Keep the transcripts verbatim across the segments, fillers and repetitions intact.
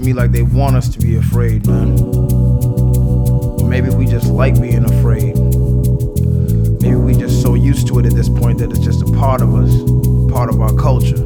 me like they want us to be afraid, man. Or maybe we just like being afraid. Maybe we just so used to it at this point that it's just a part of us, part of our culture.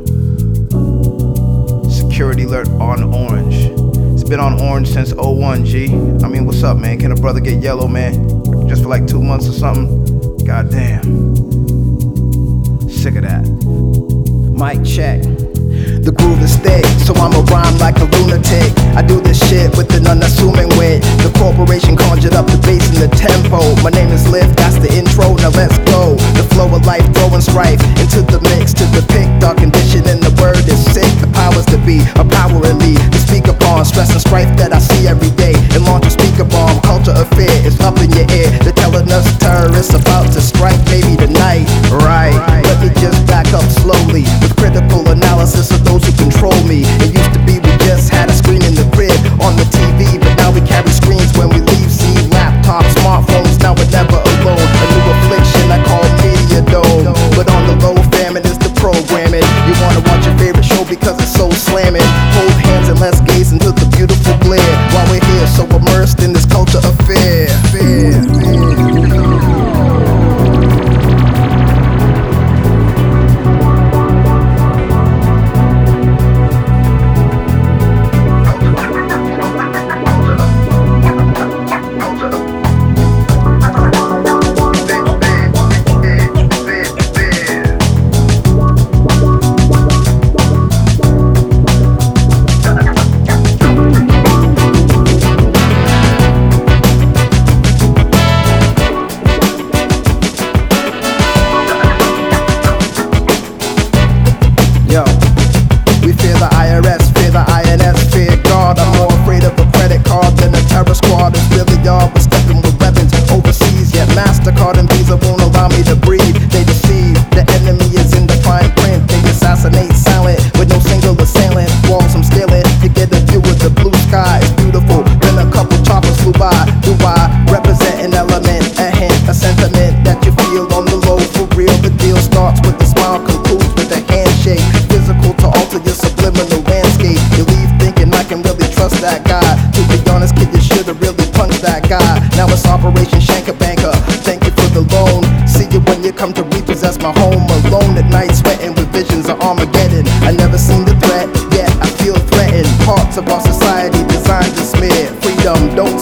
Security alert on orange. It's been on orange since oh one, G. I mean, what's up, man? Can a brother get yellow, man? Just for like two months or something? Goddamn. Sick of that. Mic check. The groove is thick, so I'ma rhyme like a lunatic. I do this shit with an unassuming wit. The corporation conjured up the bass and the tempo. My name is Lift, that's the intro, now let's go. The flow of life, throwing strife into the mix to depict our condition, and the word is sick. The powers to be are power in me to speak upon stress and strife that I see every day. And launch a speaker bomb, culture of fear is up in your ear. They're telling us terrorists about to strike, maybe tonight. Right, let me just back up slowly with critical analysis of those who control me. It used to be we just had a screen in the crib on the T V, but now we carry screens when we leave. See laptops, smartphones, now we're never alone. A new affliction I call media dome. But on the low, famine is the programming. You wanna watch your favorite show because it's so slamming. Hold hands and let's gaze into the beautiful glare while we're here so immersed in this culture of fear. fear, fear. Yo, we fear the I R S, fear the I N S, fear God. I'm more afraid of a credit card than a terror squad. It's really y'all, we're stepping with weapons overseas. Yet MasterCard and Visa won't allow me to breathe. They deceive, the enemy is in the fine print. They assassinate silent with no single assailant. Walls I'm stealing, you get a view of the blue sky. It's beautiful, then a couple choppers flew by. Do I represent an element, a hint, a sentiment that you feel on the low? For real, the deal starts with a smile, concludes with a handshake. Physical to alter your subliminal landscape. You leave thinking I can really trust that guy. To be honest, kid, you should've really punched that guy. Now it's Operation Shanker Banker. Thank you for the loan. See you when you come to repossess my home. Alone at night, sweating with visions of Armageddon. I never seen the threat, yet I feel threatened. Parts of our society designed to smear freedom. Don't